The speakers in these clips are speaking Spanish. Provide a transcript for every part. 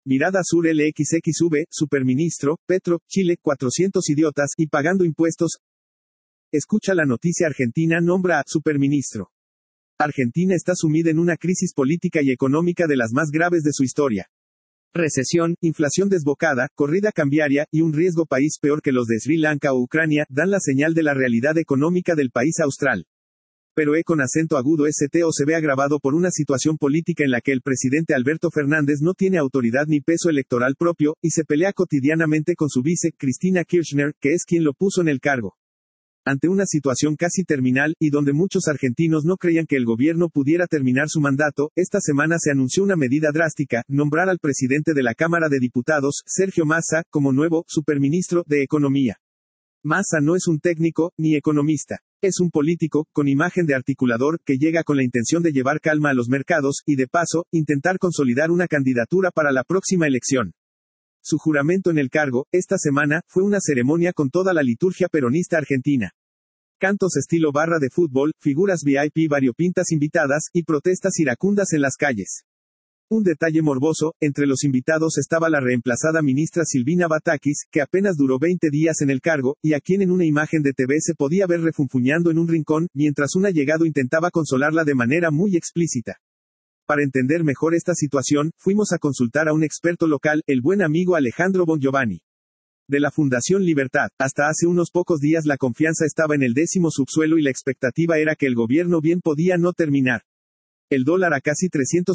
Mirada Sur LXXV, Superministro, Petro, Chile, 400 idiotas, y pagando impuestos. Escucha la noticia. Argentina nombra a Superministro. Argentina está sumida en una crisis política y económica de las más graves de su historia. Recesión, inflación desbocada, corrida cambiaria, y un riesgo país peor que los de Sri Lanka o Ucrania, dan la señal de la realidad económica del país austral. Pero con acento agudo STO se ve agravado por una situación política en la que el presidente Alberto Fernández no tiene autoridad ni peso electoral propio, y se pelea cotidianamente con su vice, Cristina Kirchner, que es quien lo puso en el cargo. Ante una situación casi terminal, y donde muchos argentinos no creían que el gobierno pudiera terminar su mandato, esta semana se anunció una medida drástica: nombrar al presidente de la Cámara de Diputados, Sergio Massa, como nuevo superministro de Economía. Massa no es un técnico, ni economista. Es un político, con imagen de articulador, que llega con la intención de llevar calma a los mercados, y de paso, intentar consolidar una candidatura para la próxima elección. Su juramento en el cargo, esta semana, fue una ceremonia con toda la liturgia peronista argentina. Cantos estilo barra de fútbol, figuras VIP variopintas invitadas, y protestas iracundas en las calles. Un detalle morboso: entre los invitados estaba la reemplazada ministra Silvina Batakis, que apenas duró 20 días en el cargo, y a quien en una imagen de TV se podía ver refunfuñando en un rincón, mientras un allegado intentaba consolarla de manera muy explícita. Para entender mejor esta situación, fuimos a consultar a un experto local, el buen amigo Alejandro Bongiovanni. De la Fundación Libertad. Hasta hace unos pocos días la confianza estaba en el 10º subsuelo y la expectativa era que el gobierno bien podía no terminar. El dólar a casi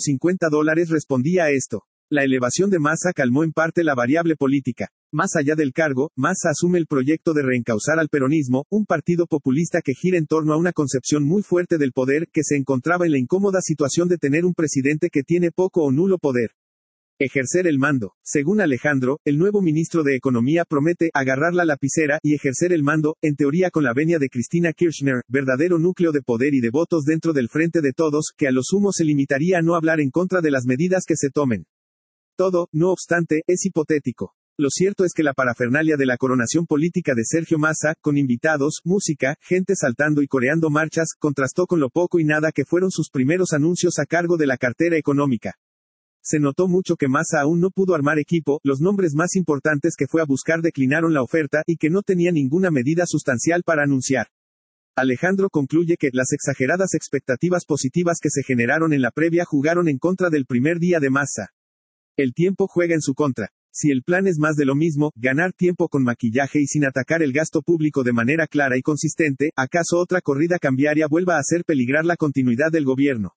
$350 respondía a esto. La elevación de Massa calmó en parte la variable política. Más allá del cargo, Massa asume el proyecto de reencauzar al peronismo, un partido populista que gira en torno a una concepción muy fuerte del poder, que se encontraba en la incómoda situación de tener un presidente que tiene poco o nulo poder. Ejercer el mando. Según Alejandro, el nuevo ministro de Economía promete agarrar la lapicera y ejercer el mando, en teoría con la venia de Cristina Kirchner, verdadero núcleo de poder y de votos dentro del Frente de Todos, que a lo sumo se limitaría a no hablar en contra de las medidas que se tomen. Todo, no obstante, es hipotético. Lo cierto es que la parafernalia de la coronación política de Sergio Massa, con invitados, música, gente saltando y coreando marchas, contrastó con lo poco y nada que fueron sus primeros anuncios a cargo de la cartera económica. Se notó mucho que Massa aún no pudo armar equipo, los nombres más importantes que fue a buscar declinaron la oferta, y que no tenía ninguna medida sustancial para anunciar. Alejandro concluye que las exageradas expectativas positivas que se generaron en la previa jugaron en contra del primer día de Massa. El tiempo juega en su contra. Si el plan es más de lo mismo, ganar tiempo con maquillaje y sin atacar el gasto público de manera clara y consistente, ¿acaso otra corrida cambiaria vuelva a hacer peligrar la continuidad del gobierno?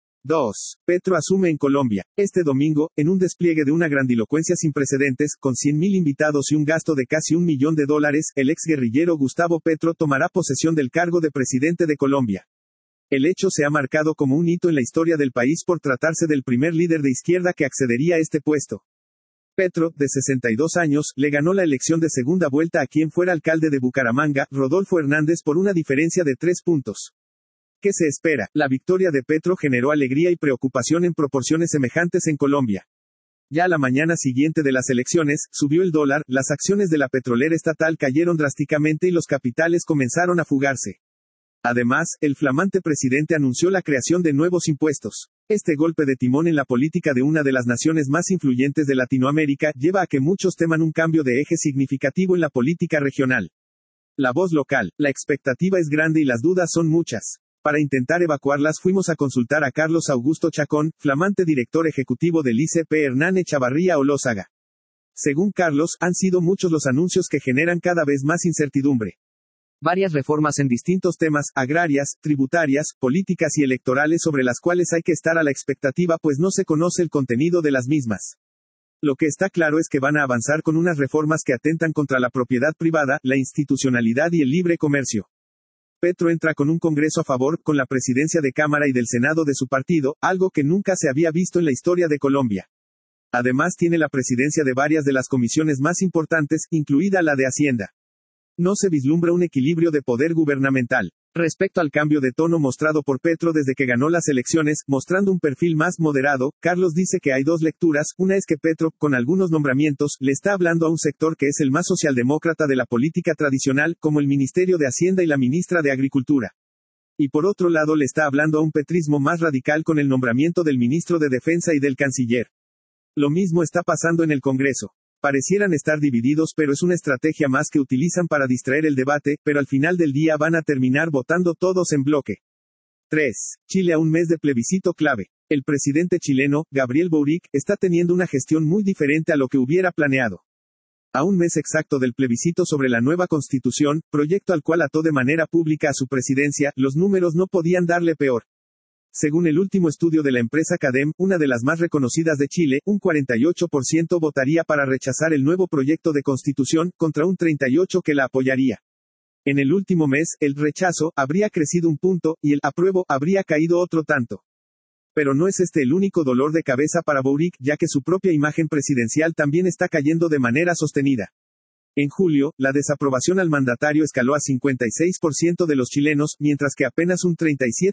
2. Petro asume en Colombia. Este domingo, en un despliegue de una grandilocuencia sin precedentes, con 100.000 invitados y un gasto de casi $1 millón, el exguerrillero Gustavo Petro tomará posesión del cargo de presidente de Colombia. El hecho se ha marcado como un hito en la historia del país por tratarse del primer líder de izquierda que accedería a este puesto. Petro, de 62 años, le ganó la elección de segunda vuelta a quien fuera alcalde de Bucaramanga, Rodolfo Hernández, por una diferencia de 3 puntos. ¿Qué se espera? La victoria de Petro generó alegría y preocupación en proporciones semejantes en Colombia. Ya a la mañana siguiente de las elecciones, subió el dólar, las acciones de la petrolera estatal cayeron drásticamente y los capitales comenzaron a fugarse. Además, el flamante presidente anunció la creación de nuevos impuestos. Este golpe de timón en la política de una de las naciones más influyentes de Latinoamérica lleva a que muchos teman un cambio de eje significativo en la política regional. La voz local. La expectativa es grande y las dudas son muchas. Para intentar evacuarlas fuimos a consultar a Carlos Augusto Chacón, flamante director ejecutivo del ICP Hernán Echavarría Olózaga. Según Carlos, han sido muchos los anuncios que generan cada vez más incertidumbre. Varias reformas en distintos temas, agrarias, tributarias, políticas y electorales sobre las cuales hay que estar a la expectativa pues no se conoce el contenido de las mismas. Lo que está claro es que van a avanzar con unas reformas que atentan contra la propiedad privada, la institucionalidad y el libre comercio. Petro entra con un Congreso a favor, con la presidencia de Cámara y del Senado de su partido, algo que nunca se había visto en la historia de Colombia. Además tiene la presidencia de varias de las comisiones más importantes, incluida la de Hacienda. No se vislumbra un equilibrio de poder gubernamental. Respecto al cambio de tono mostrado por Petro desde que ganó las elecciones, mostrando un perfil más moderado, Carlos dice que hay dos lecturas: una es que Petro, con algunos nombramientos, le está hablando a un sector que es el más socialdemócrata de la política tradicional, como el Ministerio de Hacienda y la ministra de Agricultura. Y por otro lado le está hablando a un petrismo más radical con el nombramiento del ministro de Defensa y del canciller. Lo mismo está pasando en el Congreso. Parecieran estar divididos, pero es una estrategia más que utilizan para distraer el debate, pero al final del día van a terminar votando todos en bloque. 3. Chile a un mes de plebiscito clave. El presidente chileno, Gabriel Boric, está teniendo una gestión muy diferente a lo que hubiera planeado. A un mes exacto del plebiscito sobre la nueva constitución, proyecto al cual ató de manera pública a su presidencia, los números no podían darle peor. Según el último estudio de la empresa CADEM, una de las más reconocidas de Chile, un 48% votaría para rechazar el nuevo proyecto de constitución, contra un 38% que la apoyaría. En el último mes, el rechazo habría crecido un punto, y el apruebo habría caído otro tanto. Pero no es este el único dolor de cabeza para Boric, ya que su propia imagen presidencial también está cayendo de manera sostenida. En julio, la desaprobación al mandatario escaló a 56% de los chilenos, mientras que apenas un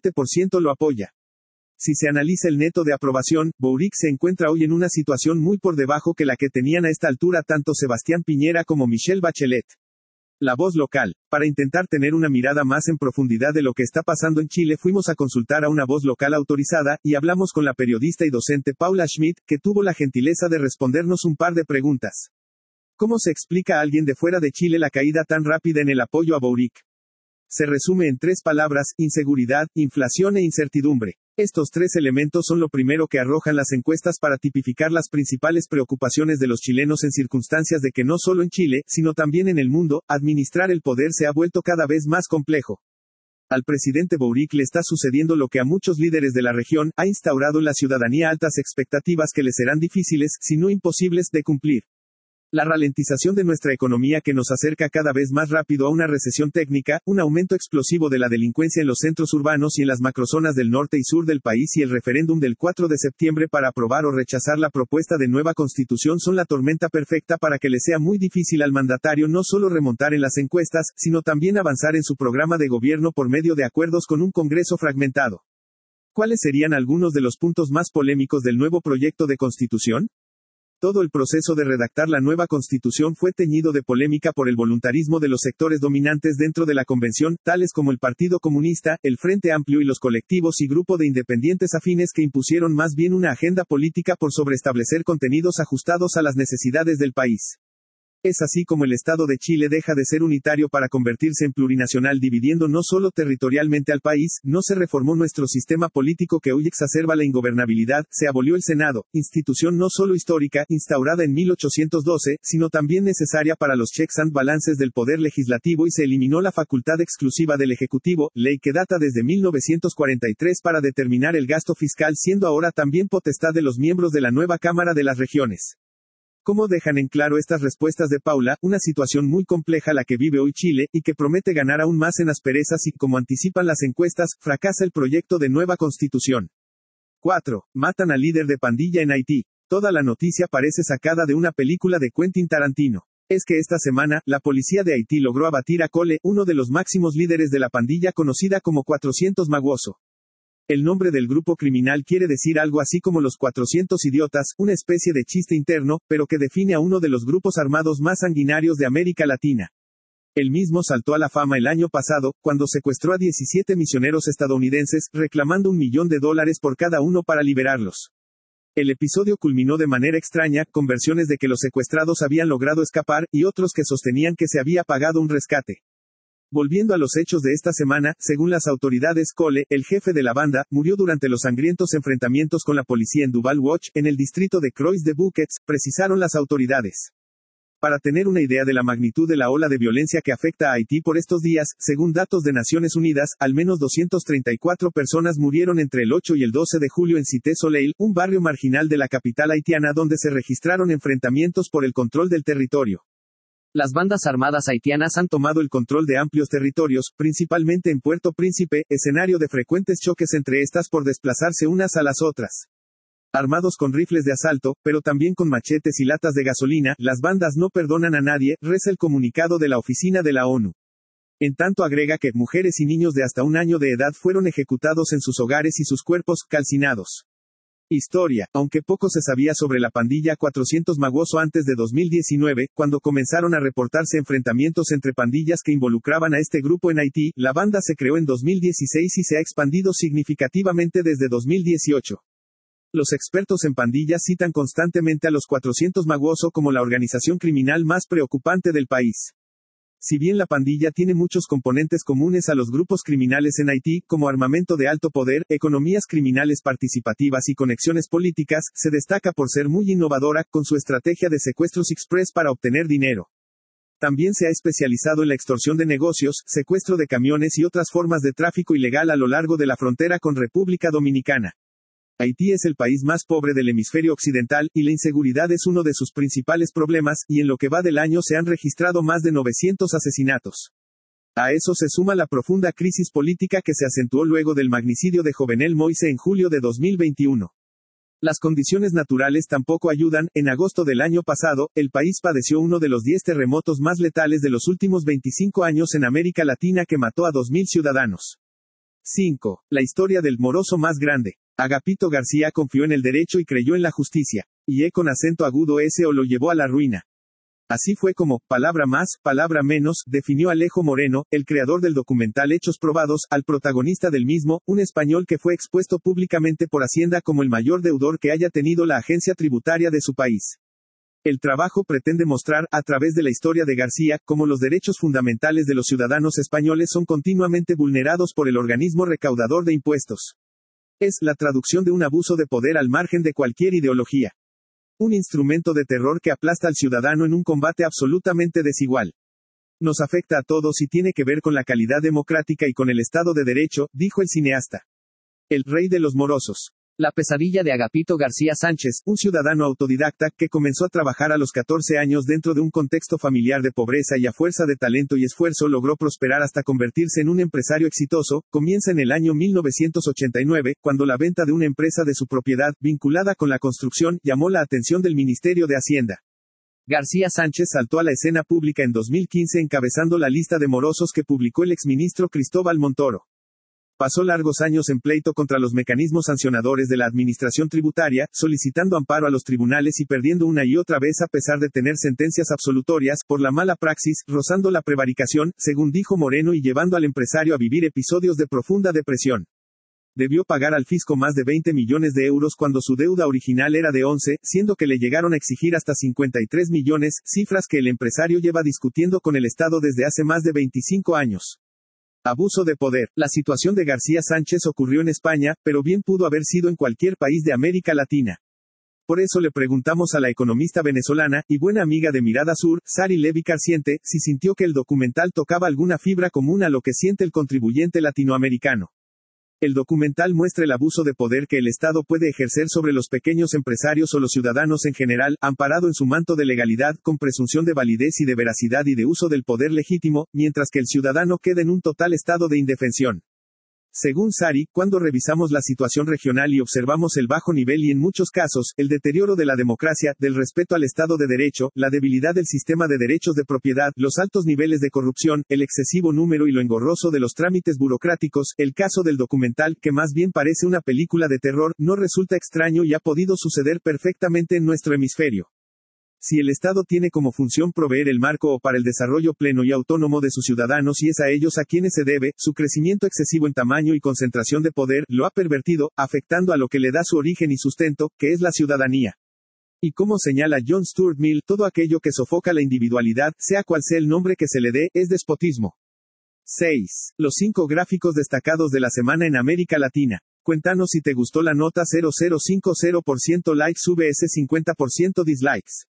37% lo apoya. Si se analiza el neto de aprobación, Boric se encuentra hoy en una situación muy por debajo que la que tenían a esta altura tanto Sebastián Piñera como Michelle Bachelet. La Voz Local. Para intentar tener una mirada más en profundidad de lo que está pasando en Chile, fuimos a consultar a una voz local autorizada, y hablamos con la periodista y docente Paula Schmidt, que tuvo la gentileza de respondernos un par de preguntas. ¿Cómo se explica a alguien de fuera de Chile la caída tan rápida en el apoyo a Boric? Se resume en 3 palabras: inseguridad, inflación e incertidumbre. Estos 3 elementos son lo primero que arrojan las encuestas para tipificar las principales preocupaciones de los chilenos en circunstancias de que no solo en Chile, sino también en el mundo, administrar el poder se ha vuelto cada vez más complejo. Al presidente Boric le está sucediendo lo que a muchos líderes de la región ha instaurado en la ciudadanía altas expectativas que le serán difíciles, si no imposibles, de cumplir. La ralentización de nuestra economía que nos acerca cada vez más rápido a una recesión técnica, un aumento explosivo de la delincuencia en los centros urbanos y en las macrozonas del norte y sur del país y el referéndum del 4 de septiembre para aprobar o rechazar la propuesta de nueva constitución son la tormenta perfecta para que le sea muy difícil al mandatario no solo remontar en las encuestas, sino también avanzar en su programa de gobierno por medio de acuerdos con un Congreso fragmentado. ¿Cuáles serían algunos de los puntos más polémicos del nuevo proyecto de constitución? Todo el proceso de redactar la nueva constitución fue teñido de polémica por el voluntarismo de los sectores dominantes dentro de la convención, tales como el Partido Comunista, el Frente Amplio y los colectivos y grupo de independientes afines que impusieron más bien una agenda política por sobreestablecer contenidos ajustados a las necesidades del país. Es así como el Estado de Chile deja de ser unitario para convertirse en plurinacional, dividiendo no solo territorialmente al país, no se reformó nuestro sistema político que hoy exacerba la ingobernabilidad, se abolió el Senado, institución no solo histórica, instaurada en 1812, sino también necesaria para los checks and balances del poder legislativo y se eliminó la facultad exclusiva del Ejecutivo, ley que data desde 1943 para determinar el gasto fiscal siendo ahora también potestad de los miembros de la nueva Cámara de las Regiones. ¿Cómo dejan en claro estas respuestas de Paula, una situación muy compleja la que vive hoy Chile, y que promete ganar aún más en asperezas y, como anticipan las encuestas, fracasa el proyecto de nueva constitución? 4. Matan al líder de pandilla en Haití. Toda la noticia parece sacada de una película de Quentin Tarantino. Es que esta semana, la policía de Haití logró abatir a Cole, uno de los máximos líderes de la pandilla conocida como 400 Maguoso. El nombre del grupo criminal quiere decir algo así como los 400 idiotas, una especie de chiste interno, pero que define a uno de los grupos armados más sanguinarios de América Latina. El mismo saltó a la fama el año pasado, cuando secuestró a 17 misioneros estadounidenses, reclamando $1 millón por cada uno para liberarlos. El episodio culminó de manera extraña, con versiones de que los secuestrados habían logrado escapar, y otros que sostenían que se había pagado un rescate. Volviendo a los hechos de esta semana, según las autoridades, Cole, el jefe de la banda, murió durante los sangrientos enfrentamientos con la policía en Duval Watch, en el distrito de Croix de Buckets, precisaron las autoridades. Para tener una idea de la magnitud de la ola de violencia que afecta a Haití por estos días, según datos de Naciones Unidas, al menos 234 personas murieron entre el 8 y el 12 de julio en Cité Soleil, un barrio marginal de la capital haitiana donde se registraron enfrentamientos por el control del territorio. Las bandas armadas haitianas han tomado el control de amplios territorios, principalmente en Puerto Príncipe, escenario de frecuentes choques entre estas por desplazarse unas a las otras. Armados con rifles de asalto, pero también con machetes y latas de gasolina, las bandas no perdonan a nadie, reza el comunicado de la Oficina de la ONU. En tanto agrega que mujeres y niños de hasta 1 año de edad fueron ejecutados en sus hogares y sus cuerpos calcinados. Historia. Aunque poco se sabía sobre la pandilla 400 Maguoso antes de 2019, cuando comenzaron a reportarse enfrentamientos entre pandillas que involucraban a este grupo en Haití, la banda se creó en 2016 y se ha expandido significativamente desde 2018. Los expertos en pandillas citan constantemente a los 400 Maguoso como la organización criminal más preocupante del país. Si bien la pandilla tiene muchos componentes comunes a los grupos criminales en Haití, como armamento de alto poder, economías criminales participativas y conexiones políticas, se destaca por ser muy innovadora, con su estrategia de secuestros express para obtener dinero. También se ha especializado en la extorsión de negocios, secuestro de camiones y otras formas de tráfico ilegal a lo largo de la frontera con República Dominicana. Haití es el país más pobre del hemisferio occidental, y la inseguridad es uno de sus principales problemas, y en lo que va del año se han registrado más de 900 asesinatos. A eso se suma la profunda crisis política que se acentuó luego del magnicidio de Jovenel Moïse en julio de 2021. Las condiciones naturales tampoco ayudan. En agosto del año pasado, el país padeció uno de los 10 terremotos más letales de los últimos 25 años en América Latina que mató a 2.000 ciudadanos. 5. La historia del moroso más grande. Agapito García confió en el derecho y creyó en la justicia. Y con acento agudo o lo llevó a la ruina. Así fue como, palabra más, palabra menos, definió Alejo Moreno, el creador del documental Hechos Probados, al protagonista del mismo, un español que fue expuesto públicamente por Hacienda como el mayor deudor que haya tenido la agencia tributaria de su país. El trabajo pretende mostrar, a través de la historia de García, cómo los derechos fundamentales de los ciudadanos españoles son continuamente vulnerados por el organismo recaudador de impuestos. Es la traducción de un abuso de poder al margen de cualquier ideología. Un instrumento de terror que aplasta al ciudadano en un combate absolutamente desigual. Nos afecta a todos y tiene que ver con la calidad democrática y con el Estado de Derecho, dijo el cineasta. El rey de los morosos. La pesadilla de Agapito García Sánchez, un ciudadano autodidacta, que comenzó a trabajar a los 14 años dentro de un contexto familiar de pobreza y a fuerza de talento y esfuerzo logró prosperar hasta convertirse en un empresario exitoso, comienza en el año 1989, cuando la venta de una empresa de su propiedad, vinculada con la construcción, llamó la atención del Ministerio de Hacienda. García Sánchez saltó a la escena pública en 2015 encabezando la lista de morosos que publicó el exministro Cristóbal Montoro. Pasó largos años en pleito contra los mecanismos sancionadores de la administración tributaria, solicitando amparo a los tribunales y perdiendo una y otra vez a pesar de tener sentencias absolutorias, por la mala praxis, rozando la prevaricación, según dijo Moreno, y llevando al empresario a vivir episodios de profunda depresión. Debió pagar al fisco más de 20 millones de euros cuando su deuda original era de 11, siendo que le llegaron a exigir hasta 53 millones, cifras que el empresario lleva discutiendo con el Estado desde hace más de 25 años. Abuso de poder. La situación de García Sánchez ocurrió en España, pero bien pudo haber sido en cualquier país de América Latina. Por eso le preguntamos a la economista venezolana, y buena amiga de Mirada Sur, Sari Levi Carciente, si sintió que el documental tocaba alguna fibra común a lo que siente el contribuyente latinoamericano. El documental muestra el abuso de poder que el Estado puede ejercer sobre los pequeños empresarios o los ciudadanos en general, amparado en su manto de legalidad, con presunción de validez y de veracidad y de uso del poder legítimo, mientras que el ciudadano queda en un total estado de indefensión. Según Sari, cuando revisamos la situación regional y observamos el bajo nivel y en muchos casos, el deterioro de la democracia, del respeto al Estado de Derecho, la debilidad del sistema de derechos de propiedad, los altos niveles de corrupción, el excesivo número y lo engorroso de los trámites burocráticos, el caso del documental, que más bien parece una película de terror, no resulta extraño y ha podido suceder perfectamente en nuestro hemisferio. Si el Estado tiene como función proveer el marco para el desarrollo pleno y autónomo de sus ciudadanos y es a ellos a quienes se debe, su crecimiento excesivo en tamaño y concentración de poder, lo ha pervertido, afectando a lo que le da su origen y sustento, que es la ciudadanía. Y como señala John Stuart Mill, todo aquello que sofoca la individualidad, sea cual sea el nombre que se le dé, es despotismo. 6. Los 5 gráficos destacados de la semana en América Latina. Cuéntanos si te gustó la nota. 0050% likes vs 50% dislikes.